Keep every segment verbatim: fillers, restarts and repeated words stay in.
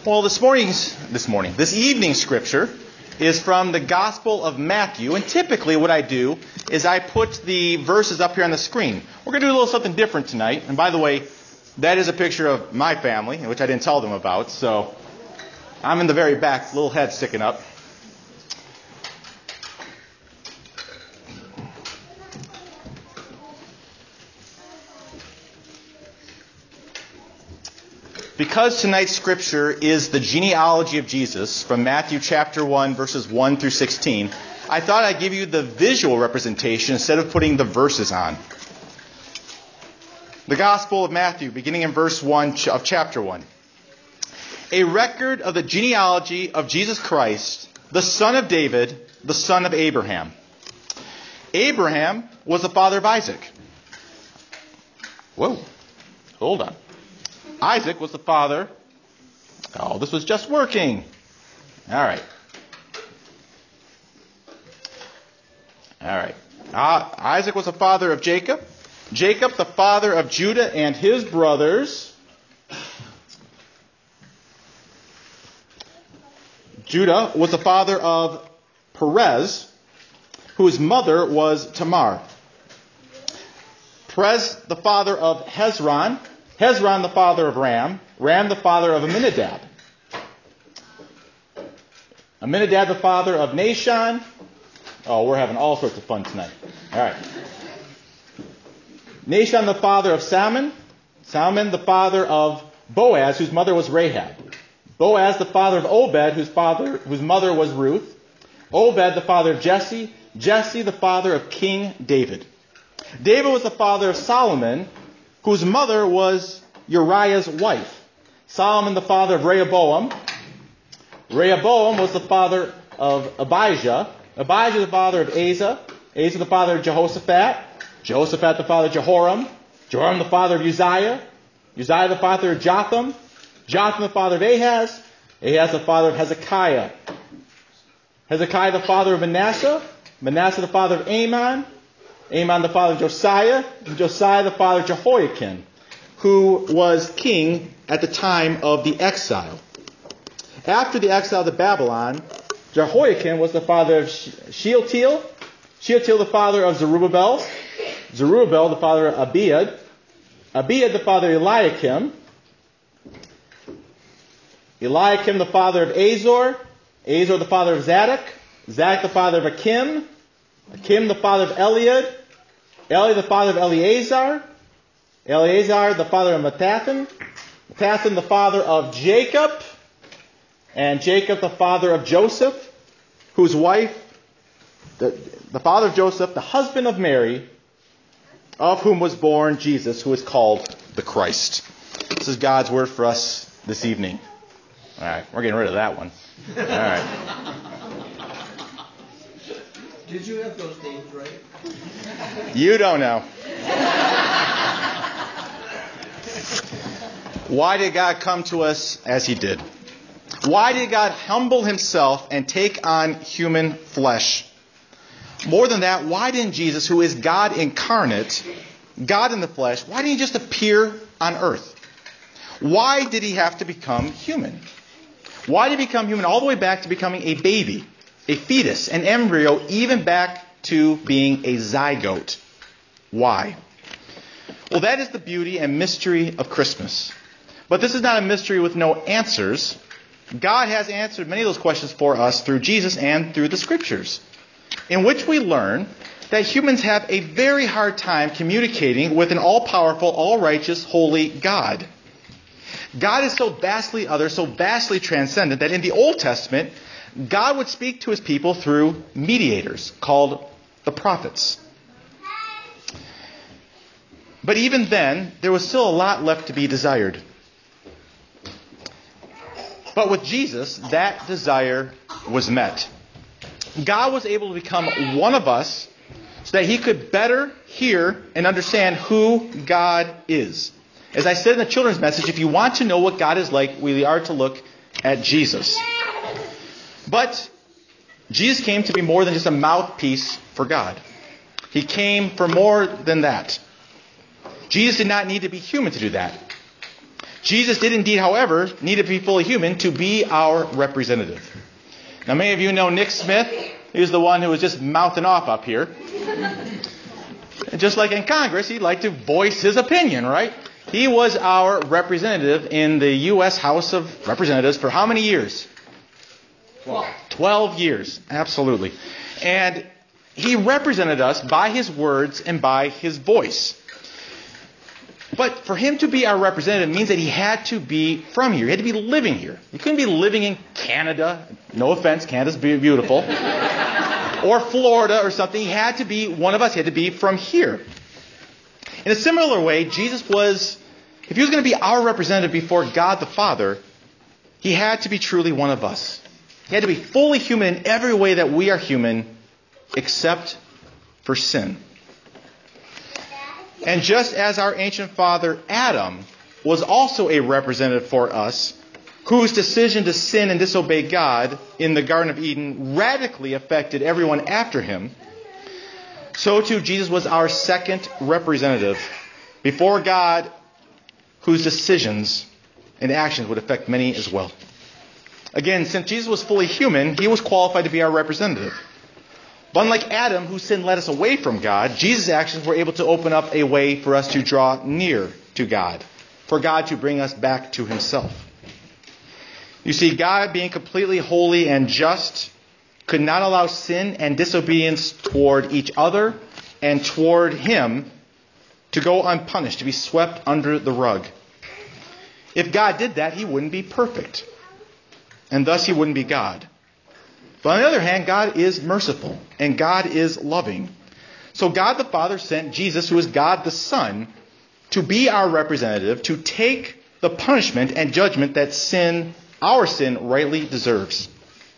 Well, this morning's, this morning, this evening's scripture is from the Gospel of Matthew. And typically what I do is I put the verses up here on the screen. We're going to do a little something different tonight. And by the way, that is a picture of my family, which I didn't tell them about. So I'm in the very back, little head sticking up. Because tonight's scripture is the genealogy of Jesus from Matthew chapter one, verses one through sixteen, I thought I'd give you the visual representation instead of putting the verses on. The Gospel of Matthew, beginning in verse one of chapter one. A record of the genealogy of Jesus Christ, the son of David, the son of Abraham. Abraham was the father of Isaac. Whoa, hold on. Isaac was the father. Oh, this was just working. All right. All right. Uh, Isaac was the father of Jacob. Jacob, the father of Judah and his brothers. Judah was the father of Perez, whose mother was Tamar. Perez, the father of Hezron. Hezron, the father of Ram. Ram, the father of Amminadab. Amminadab, the father of Nahshon. Oh, we're having all sorts of fun tonight. All right. Nahshon, the father of Salmon. Salmon, the father of Boaz, whose mother was Rahab. Boaz, the father of Obed, whose father, whose mother was Ruth. Obed, the father of Jesse. Jesse, the father of King David. David was the father of Solomon, whose mother was Uriah's wife. Solomon, the father of Rehoboam. Rehoboam was the father of Abijah. Abijah, the father of Asa. Asa, the father of Jehoshaphat. Jehoshaphat, the father of Jehoram. Jehoram, the father of Uzziah. Uzziah, the father of Jotham. Jotham, the father of Ahaz. Ahaz, the father of Hezekiah. Hezekiah, the father of Manasseh. Manasseh, the father of Amon. Amon, the father of Josiah, and Josiah, the father of Jehoiakim, who was king at the time of the exile. After the exile to Babylon, Jehoiakim was the father of Shealtiel, Shealtiel, the father of Zerubbabel, Zerubbabel, the father of Abiad, Abiad, the father of Eliakim, Eliakim, the father of Azor, Azor, the father of Zadok, Zadok, the father of Akim, Akim, the father of Eliad, Eliad, the father of Eleazar, Eleazar, the father of Mattathan, Mattathan, the father of Jacob, and Jacob, the father of Joseph, whose wife, the, the father of Joseph, the husband of Mary, of whom was born Jesus, who is called the Christ. This is God's word for us this evening. All right, we're getting rid of that one. All right. Did you have those names right? You don't know. Why did God come to us as He did? Why did God humble Himself and take on human flesh? More than that, why didn't Jesus, who is God incarnate, God in the flesh, why didn't He just appear on earth? Why did He have to become human? Why did He become human all the way back to becoming a baby? A fetus, an embryo, even back to being a zygote. Why? Well, that is the beauty and mystery of Christmas. But this is not a mystery with no answers. God has answered many of those questions for us through Jesus and through the Scriptures, in which we learn that humans have a very hard time communicating with an all-powerful, all-righteous, holy God. God is so vastly other, so vastly transcendent, that in the Old Testament, God would speak to His people through mediators called the prophets. But even then, there was still a lot left to be desired. But with Jesus, that desire was met. God was able to become one of us so that He could better hear and understand who God is. As I said in the children's message, if you want to know what God is like, we are to look at Jesus. But Jesus came to be more than just a mouthpiece for God. He came for more than that. Jesus did not need to be human to do that. Jesus did indeed, however, need to be fully human to be our representative. Now, many of you know Nick Smith. He was the one who was just mouthing off up here. And just like in Congress, he'd like to voice his opinion, right? He was our representative in the U S House of Representatives for how many years? Twelve. Twelve years, absolutely. And he represented us by his words and by his voice. But for him to be our representative means that he had to be from here. He had to be living here. He couldn't be living in Canada. No offense, Canada's beautiful. Or Florida or something. He had to be one of us. He had to be from here. In a similar way, Jesus was, if he was going to be our representative before God the Father, he had to be truly one of us. He had to be fully human in every way that we are human, except for sin. And just as our ancient father Adam was also a representative for us, whose decision to sin and disobey God in the Garden of Eden radically affected everyone after him, so too Jesus was our second representative before God, whose decisions and actions would affect many as well. Again, since Jesus was fully human, he was qualified to be our representative. But unlike Adam, whose sin led us away from God, Jesus' actions were able to open up a way for us to draw near to God, for God to bring us back to himself. You see, God, being completely holy and just, could not allow sin and disobedience toward each other and toward him to go unpunished, to be swept under the rug. If God did that, he wouldn't be perfect, and thus he wouldn't be God. But on the other hand, God is merciful and God is loving. So God the Father sent Jesus, who is God the Son, to be our representative, to take the punishment and judgment that sin, our sin, rightly deserves.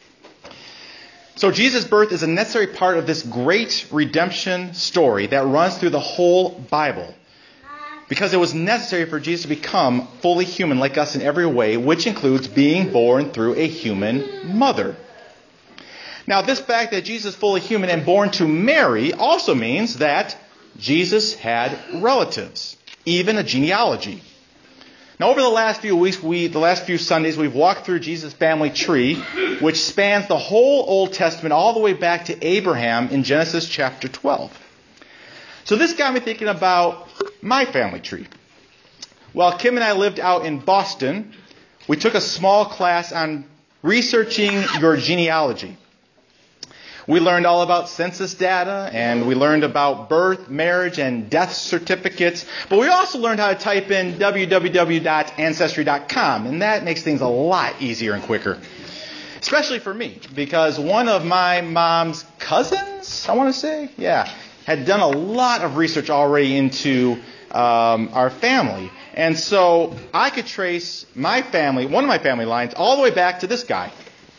So Jesus' birth is a necessary part of this great redemption story that runs through the whole Bible, because it was necessary for Jesus to become fully human like us in every way, which includes being born through a human mother. Now, this fact that Jesus is fully human and born to Mary also means that Jesus had relatives, even a genealogy. Now, over the last few weeks, we, the last few Sundays, we've walked through Jesus' family tree, which spans the whole Old Testament all the way back to Abraham in Genesis chapter twelve. So this got me thinking about my family tree. While Kim and I lived out in Boston, we took a small class on researching your genealogy. We learned all about census data, and we learned about birth, marriage, and death certificates. But we also learned how to type in w w w dot ancestry dot com, and that makes things a lot easier and quicker. Especially for me, because one of my mom's cousins, I want to say, yeah, had done a lot of research already into um, our family. And so I could trace my family, one of my family lines, all the way back to this guy,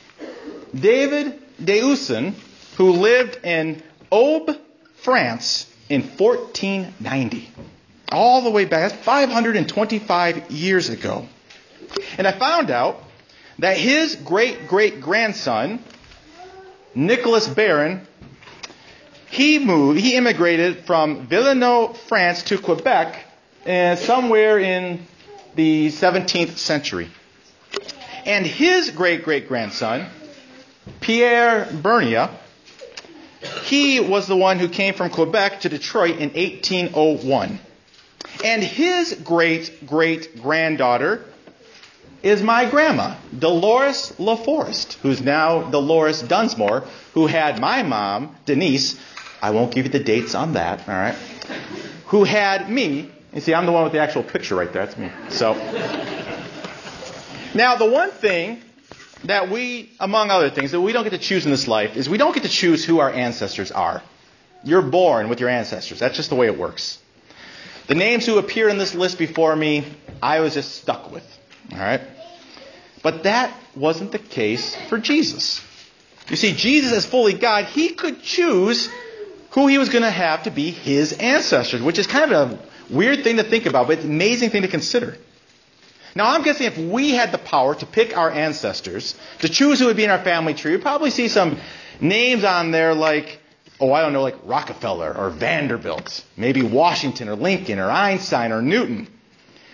David Deussen, who lived in Aube, France in fourteen ninety. All the way back, five hundred twenty-five years ago. And I found out that his great-great-grandson, Nicholas Barron, he moved, he immigrated from Villeneuve, France to Quebec uh, somewhere in the seventeenth century. And his great-great-grandson, Pierre Bernia, he was the one who came from Quebec to Detroit in eighteen oh one. And his great-great-granddaughter is my grandma, Dolores LaForest, who's now Dolores Dunsmore, who had my mom, Denise, I won't give you the dates on that, all right, who had me. You see, I'm the one with the actual picture right there. That's me. So, now the one thing that we, among other things, that we don't get to choose in this life is we don't get to choose who our ancestors are. You're born with your ancestors. That's just the way it works. The names who appear in this list before me, I was just stuck with. All right? But that wasn't the case for Jesus. You see, Jesus as fully God, he could choose who he was going to have to be his ancestors, which is kind of a weird thing to think about, but it's an amazing thing to consider. Now, I'm guessing if we had the power to pick our ancestors, to choose who would be in our family tree, we'd probably see some names on there like, oh, I don't know, like Rockefeller or Vanderbilt, maybe Washington or Lincoln or Einstein or Newton.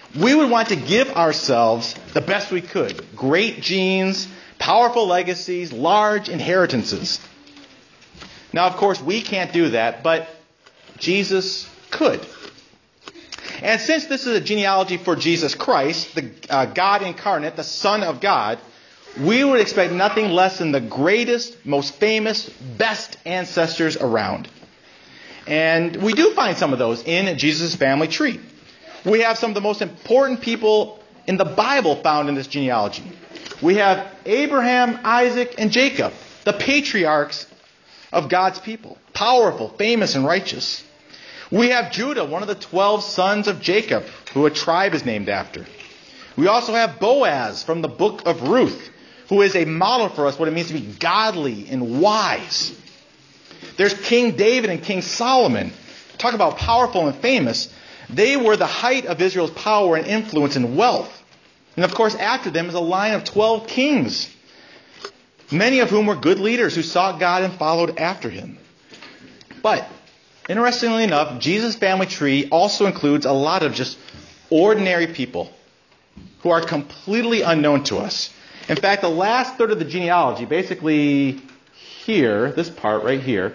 we would want to give ourselves the best we could. Great genes, powerful legacies, large inheritances. Now, of course, we can't do that, but Jesus could. And since this is a genealogy for Jesus Christ, the uh, God incarnate, the Son of God, we would expect nothing less than the greatest, most famous, best ancestors around. And we do find some of those in Jesus' family tree. We have some of the most important people in the Bible found in this genealogy. We have Abraham, Isaac, and Jacob, the patriarchs of God's people. Powerful, famous, and righteous. We have Judah, one of the twelve sons of Jacob, who a tribe is named after. We also have Boaz from the book of Ruth, who is a model for us what it means to be godly and wise. There's King David and King Solomon. Talk about powerful and famous. They were the height of Israel's power and influence and wealth. And of course, after them is a line of twelve kings, many of whom were good leaders who sought God and followed after him. But, interestingly enough, Jesus' family tree also includes a lot of just ordinary people who are completely unknown to us. In fact, the last third of the genealogy, basically here, this part right here,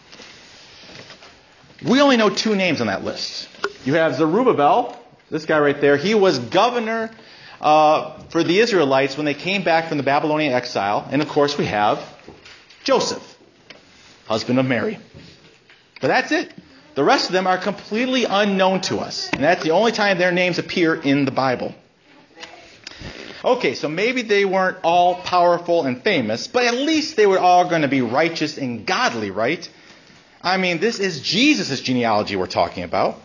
we only know two names on that list. You have Zerubbabel, this guy right there. He was governor uh, for the Israelites when they came back from the Babylonian exile. And of course we have Joseph, husband of Mary. But that's it. The rest of them are completely unknown to us. And that's the only time their names appear in the Bible. Okay, so maybe they weren't all powerful and famous, but at least they were all going to be righteous and godly, right? I mean, this is Jesus' genealogy we're talking about.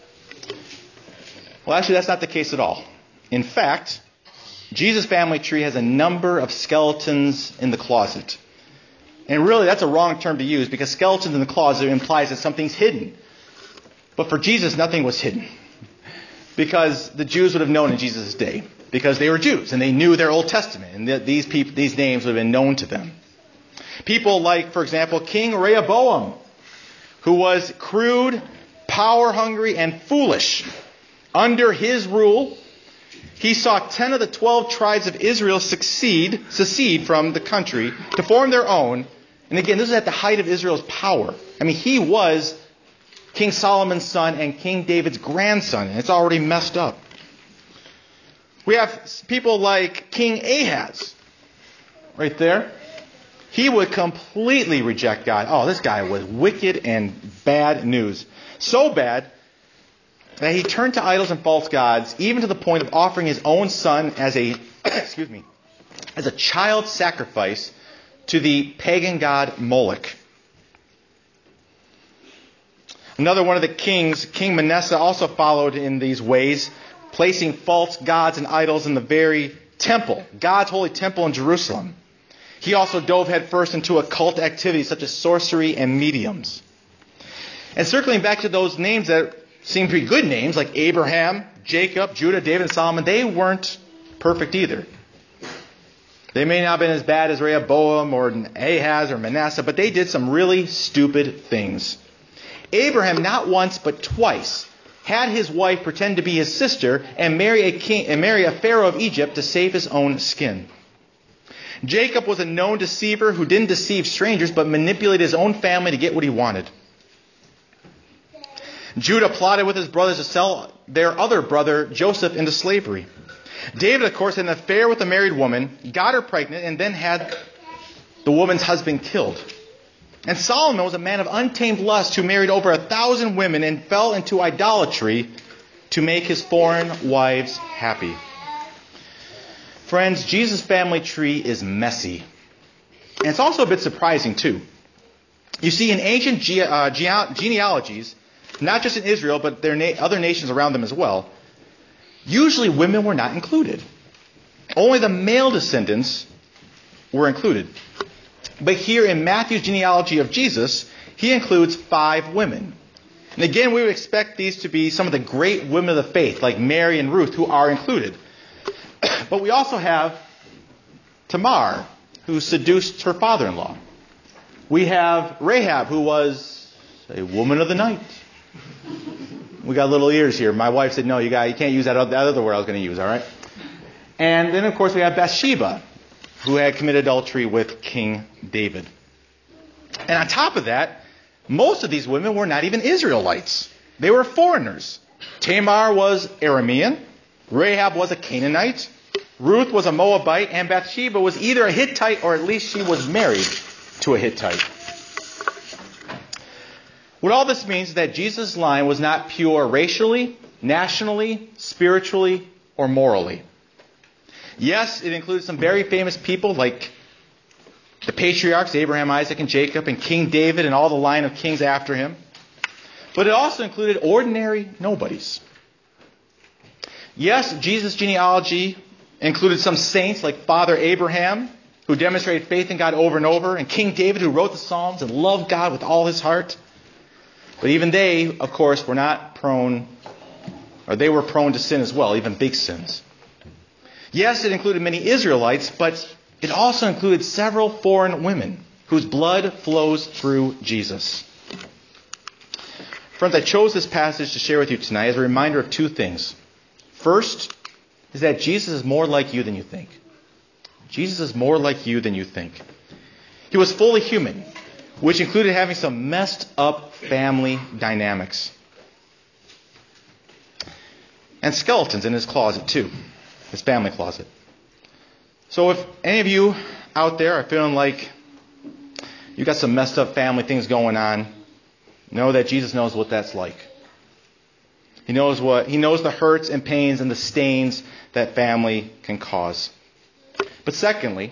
Well, actually, that's not the case at all. In fact, Jesus' family tree has a number of skeletons in the closet. And really, that's a wrong term to use because skeletons in the closet implies that something's hidden. But for Jesus, nothing was hidden. Because the Jews would have known in Jesus' day. Because they were Jews and they knew their Old Testament. And th- these people, these names would have been known to them. People like, for example, King Rehoboam, who was crude, power-hungry, and foolish. Under his rule, he saw ten of the twelve tribes of Israel succeed, secede from the country to form their own. And again, this is at the height of Israel's power. I mean, he was King Solomon's son and King David's grandson, and it's already messed up. We have people like King Ahaz, right there. He would completely reject God. Oh, this guy was wicked and bad news. So bad that he turned to idols and false gods, even to the point of offering his own son as a, excuse me, as a child sacrifice to the pagan god Moloch. Another one of the kings, King Manasseh, also followed in these ways, placing false gods and idols in the very temple, God's holy temple in Jerusalem. He also dove headfirst into occult activities such as sorcery and mediums. And circling back to those names that seem to be good names, like Abraham, Jacob, Judah, David, and Solomon, they weren't perfect either. They may not have been as bad as Rehoboam or Ahaz or Manasseh, but they did some really stupid things. Abraham, not once but twice, had his wife pretend to be his sister and marry a king and marry a pharaoh of Egypt to save his own skin. Jacob was a known deceiver who didn't deceive strangers but manipulated his own family to get what he wanted. Judah plotted with his brothers to sell their other brother Joseph into slavery. David, of course, had an affair with a married woman, got her pregnant, and then had the woman's husband killed. And Solomon was a man of untamed lust who married over a thousand women and fell into idolatry to make his foreign wives happy. Friends, Jesus' family tree is messy. And it's also a bit surprising, too. You see, in ancient ge- uh, ge- genealogies, not just in Israel, but their na- other nations around them as well, usually women were not included. Only the male descendants were included. But here in Matthew's genealogy of Jesus, he includes five women. And again, we would expect these to be some of the great women of the faith, like Mary and Ruth, who are included. But we also have Tamar, who seduced her father-in-law. We have Rahab, who was a woman of the night. We got little ears here. My wife said, no, you got, you can't use that other, that other word I was going to use, all right? And then, of course, we have Bathsheba, who had committed adultery with King David. And on top of that, most of these women were not even Israelites. They were foreigners. Tamar was Aramean. Rahab was a Canaanite. Ruth was a Moabite. And Bathsheba was either a Hittite or at least she was married to a Hittite. What all this means is that Jesus' line was not pure racially, nationally, spiritually, or morally. Yes, it includes some very famous people like the patriarchs, Abraham, Isaac, and Jacob, and King David and all the line of kings after him. But it also included ordinary nobodies. Yes, Jesus' genealogy included some saints like Father Abraham, who demonstrated faith in God over and over, and King David, who wrote the Psalms and loved God with all his heart. But even they, of course, were not prone, or they were prone to sin as well, even big sins. Yes, it included many Israelites, but it also included several foreign women whose blood flows through Jesus. Friends, I chose this passage to share with you tonight as a reminder of two things. First is that Jesus is more like you than you think. Jesus is more like you than you think. He was fully human, which included having some messed up family dynamics. And skeletons in his closet too, his family closet. So if any of you out there are feeling like you got some messed up family things going on, know that Jesus knows what that's like. He knows what he knows the hurts and pains and the stains that family can cause. But secondly,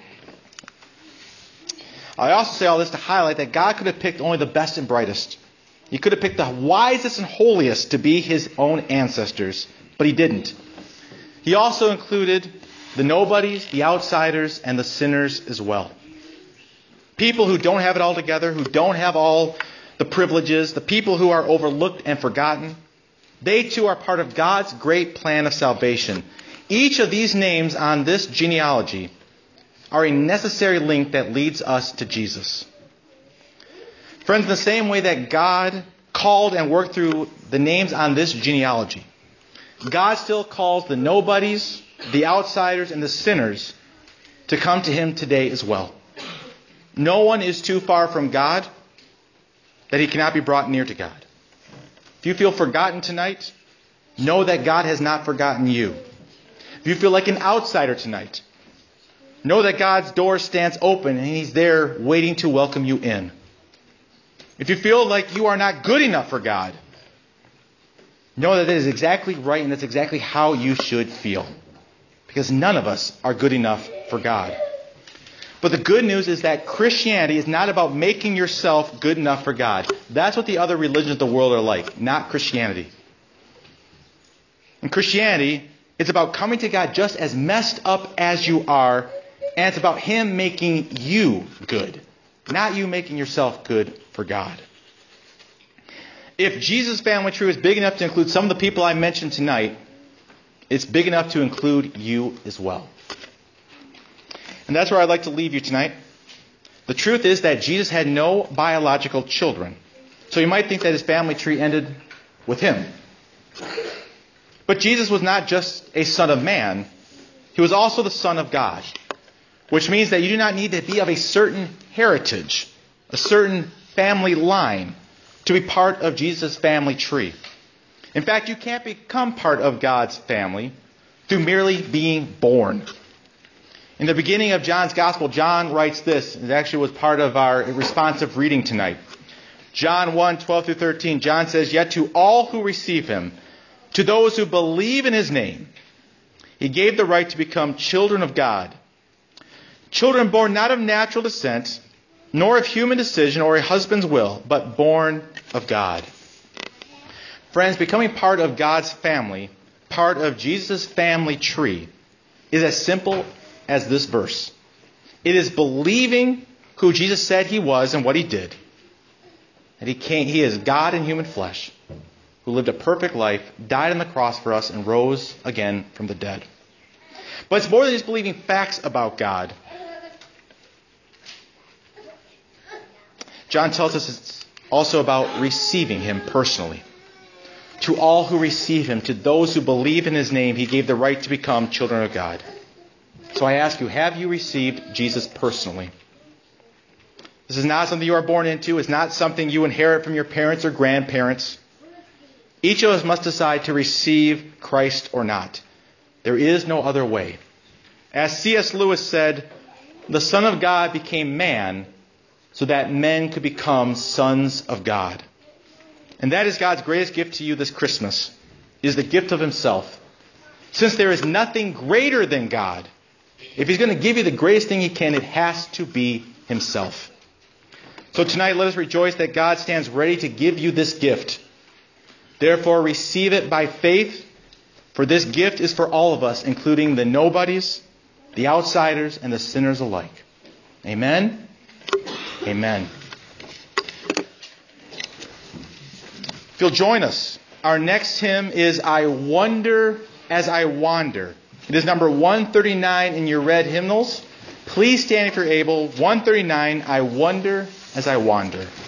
I also say all this to highlight that God could have picked only the best and brightest. He could have picked the wisest and holiest to be his own ancestors, but he didn't. He also included the nobodies, the outsiders, and the sinners as well. People who don't have it all together, who don't have all the privileges, the people who are overlooked and forgotten. They too are part of God's great plan of salvation. Each of these names on this genealogy are a necessary link that leads us to Jesus. Friends, in the same way that God called and worked through the names on this genealogy, God still calls the nobodies, the outsiders, and the sinners to come to him today as well. No one is too far from God that he cannot be brought near to God. If you feel forgotten tonight, know that God has not forgotten you. If you feel like an outsider tonight, know that God's door stands open and he's there waiting to welcome you in. If you feel like you are not good enough for God, know that that is exactly right and that's exactly how you should feel. Because none of us are good enough for God. But the good news is that Christianity is not about making yourself good enough for God. That's what the other religions of the world are like, not Christianity. In Christianity, it's about coming to God just as messed up as you are, and it's about him making you good, not you making yourself good for God. If Jesus' family tree is big enough to include some of the people I mentioned tonight, it's big enough to include you as well. And that's where I'd like to leave you tonight. The truth is that Jesus had no biological children. So you might think that his family tree ended with him. But Jesus was not just a son of man. He was also the Son of God. Which means that you do not need to be of a certain heritage, a certain family line, to be part of Jesus' family tree. In fact, you can't become part of God's family through merely being born. In the beginning of John's Gospel, John writes this. It actually was part of our responsive reading tonight. John one, twelve through thirteen, John says, "Yet to all who receive him, to those who believe in his name, he gave the right to become children of God. Children born not of natural descent, nor of human decision or a husband's will, but born of God." Friends, becoming part of God's family, part of Jesus' family tree, is as simple as this verse. It is believing who Jesus said he was and what he did. That he came, he is God in human flesh, who lived a perfect life, died on the cross for us, and rose again from the dead. But it's more than just believing facts about God. John tells us it's also about receiving him personally. to all who receive him, to those who believe in his name, he gave the right to become children of God. So I ask you, have you received Jesus personally? This is not something you are born into. It's not something you inherit from your parents or grandparents. Each of us must decide to receive Christ or not. There is no other way. As C S Lewis said, the Son of God became man so that men could become sons of God. And that is God's greatest gift to you this Christmas, is the gift of himself. Since there is nothing greater than God, if he's going to give you the greatest thing he can, it has to be himself. So tonight, let us rejoice that God stands ready to give you this gift. Therefore, receive it by faith, for this gift is for all of us, including the nobodies, the outsiders, and the sinners alike. Amen? Amen. If you'll join us, our next hymn is I Wonder as I Wander. It is number one thirty-nine in your red hymnals. Please stand if you're able. one thirty-nine, I Wonder as I Wander.